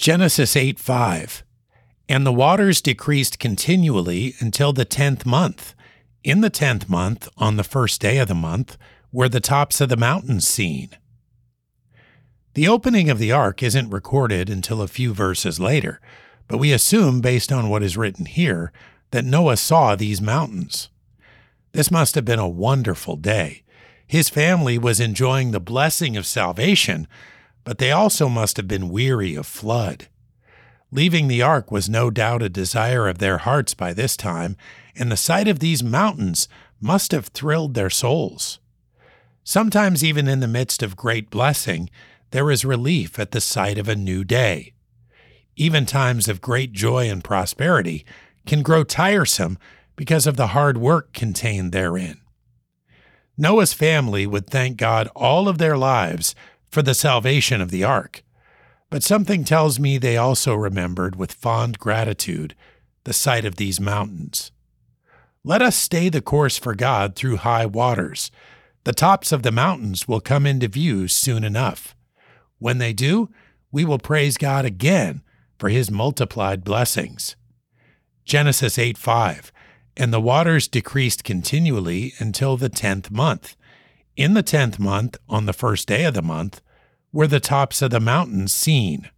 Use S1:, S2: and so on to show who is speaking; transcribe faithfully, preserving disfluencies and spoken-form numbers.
S1: Genesis eight five. And the waters decreased continually until the tenth month. In the tenth month, on the first day of the month, were the tops of the mountains seen. The opening of the ark isn't recorded until a few verses later, but we assume, based on what is written here, that Noah saw these mountains. This must have been a wonderful day. His family was enjoying the blessing of salvation, but they also must have been weary of flood. Leaving the ark was no doubt a desire of their hearts by this time, and the sight of these mountains must have thrilled their souls. Sometimes even in the midst of great blessing, there is relief at the sight of a new day. Even times of great joy and prosperity can grow tiresome because of the hard work contained therein. Noah's family would thank God all of their lives for the salvation of the ark, but something tells me they also remembered with fond gratitude the sight of these mountains. Let us stay the course for God through high waters. The tops of the mountains will come into view soon enough. When they do, we will praise God again for his multiplied blessings. Genesis eight five. And the waters decreased continually until the tenth month. In the tenth month, on the first day of the month, were the tops of the mountains seen.